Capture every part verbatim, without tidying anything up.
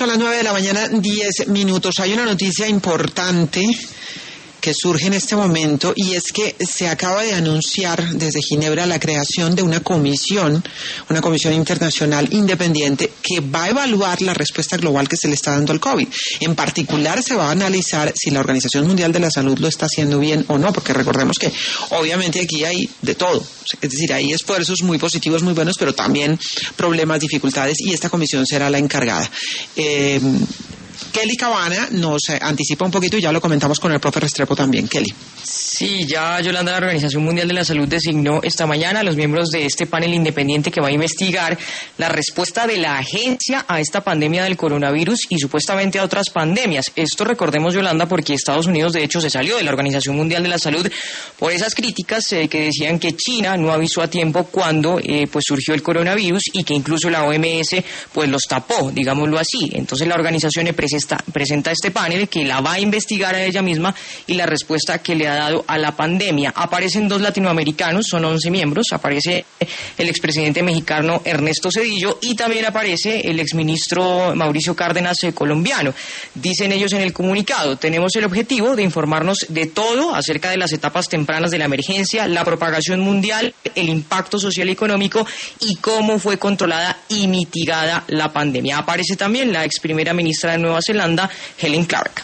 Son las nueve de la mañana, diez minutos. Hay una noticia importante que surge en este momento, y es que se acaba de anunciar desde Ginebra la creación de una comisión, una comisión internacional independiente que va a evaluar la respuesta global que se le está dando al COVID. En particular, se va a analizar si la Organización Mundial de la Salud lo está haciendo bien o no, porque recordemos que obviamente aquí hay de todo. Es decir, hay esfuerzos muy positivos, muy buenos, pero también problemas, dificultades, y esta comisión será la encargada. Eh, Kelly Cabana nos anticipa un poquito y ya lo comentamos con el profe Restrepo también. Kelly. Sí, ya Yolanda, la Organización Mundial de la Salud designó esta mañana a los miembros de este panel independiente que va a investigar la respuesta de la agencia a esta pandemia del coronavirus y supuestamente a otras pandemias. Esto recordemos, Yolanda, porque Estados Unidos de hecho se salió de la Organización Mundial de la Salud por esas críticas eh, que decían que China no avisó a tiempo cuando eh, pues surgió el coronavirus y que incluso la O M S pues los tapó, digámoslo así. Entonces la organización presenta, presenta este panel que la va a investigar a ella misma y la respuesta que le ha dado a la pandemia. Aparecen dos latinoamericanos, son once miembros, aparece el expresidente mexicano Ernesto Zedillo y también aparece el exministro Mauricio Cárdenas eh, colombiano. Dicen ellos en el comunicado: tenemos el objetivo de informarnos de todo acerca de las etapas tempranas de la emergencia, la propagación mundial, el impacto social y económico y cómo fue controlada y mitigada la pandemia. Aparece también la ex primera ministra de Nueva Zelanda, Helen Clark.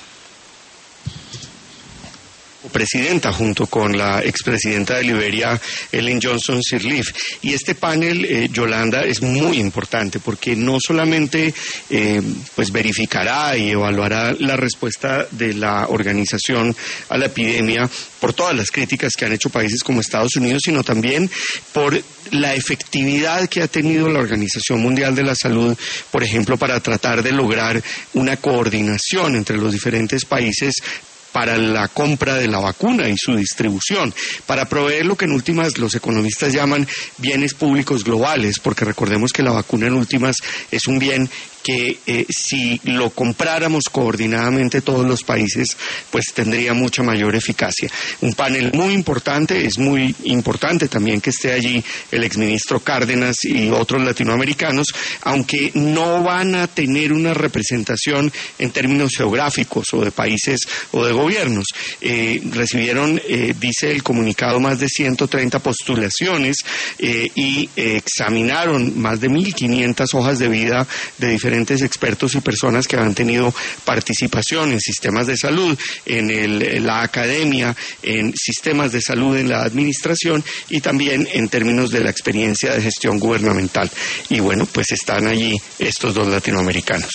Presidenta, junto con la expresidenta de Liberia, Ellen Johnson Sirleaf. Y este panel, eh, Yolanda, es muy importante porque no solamente eh, pues verificará y evaluará la respuesta de la organización a la epidemia por todas las críticas que han hecho países como Estados Unidos, sino también por la efectividad que ha tenido la Organización Mundial de la Salud, por ejemplo, para tratar de lograr una coordinación entre los diferentes países para la compra de la vacuna y su distribución, para proveer lo que en últimas los economistas llaman bienes públicos globales, porque recordemos que la vacuna en últimas es un bien que eh, si lo compráramos coordinadamente todos los países, pues tendría mucha mayor eficacia. Un panel muy importante, es muy importante también que esté allí el exministro Cárdenas y otros latinoamericanos, aunque no van a tener una representación en términos geográficos o de países o de gobiernos. Eh, recibieron, eh, dice el comunicado, más de ciento treinta postulaciones eh, y eh, examinaron más de mil quinientas hojas de vida de diferentes expertos y personas que han tenido participación en sistemas de salud, en el, la academia, en sistemas de salud en la administración y también en términos de la experiencia de gestión gubernamental. Y bueno, pues están allí estos dos latinoamericanos.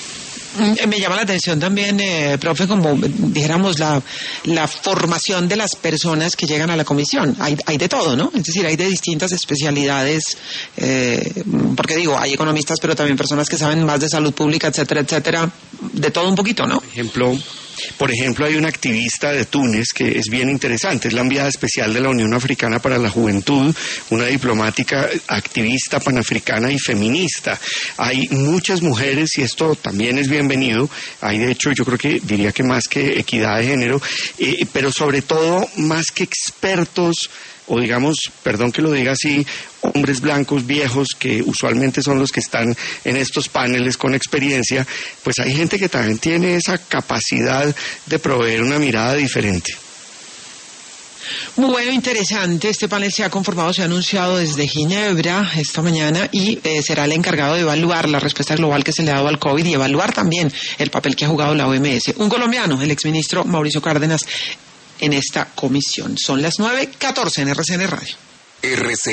Me llama la atención también, eh, profe, como dijéramos, la, la formación de las personas que llegan a la comisión. Hay, hay de todo, ¿no? Es decir, hay de distintas especialidades, eh, porque digo, hay economistas, pero también personas que saben más de salud pública, etcétera, etcétera, de todo un poquito, ¿no? Por ejemplo, por ejemplo, hay una activista de Túnez que es bien interesante, es la enviada especial de la Unión Africana para la Juventud, una diplomática activista panafricana y feminista. Hay muchas mujeres y esto también es bienvenido, hay de hecho yo creo que diría que más que equidad de género, eh, pero sobre todo más que expertos o digamos, perdón que lo diga así, hombres blancos viejos que usualmente son los que están en estos paneles con experiencia, pues hay gente que también tiene esa capacidad de proveer una mirada diferente. Muy bueno, interesante. Este panel se ha conformado, se ha anunciado desde Ginebra esta mañana y eh, será el encargado de evaluar la respuesta global que se le ha dado al COVID y evaluar también el papel que ha jugado la O M S. Un colombiano, el exministro Mauricio Cárdenas, en esta comisión. Son las nueve catorce en R C N Radio. R C